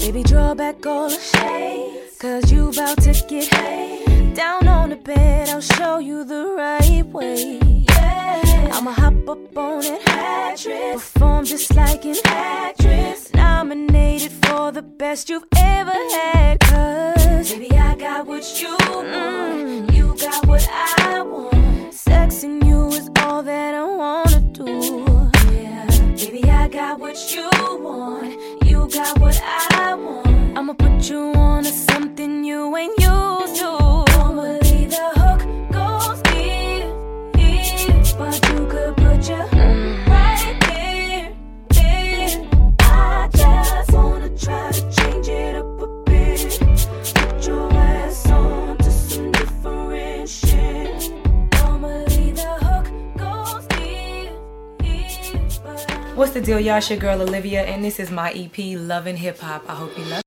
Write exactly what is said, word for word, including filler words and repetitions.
Baby, draw back all the shades, cause you about to get paid. Down on the bed, I'll show you the right way. Yeah. I'ma hop up on it, actress, perform just like an actress, nominated for the best you've ever had. Cause baby, I got what you want, mm. you got what I want. Sexing you is all that I wanna do. Yeah, baby, I got what you want, you got what I want. I'ma put you on to something you ain't used to. Normally the hook goes here, here, but you could put your mm. right there, there. I just wanna try to change it up a bit. Put your ass on to some different shit. Normally the hook goes here, here, but I... What's the deal, y'all? It's your girl Olivia, and this is my E P, Love and Hip Hop. I hope you love it.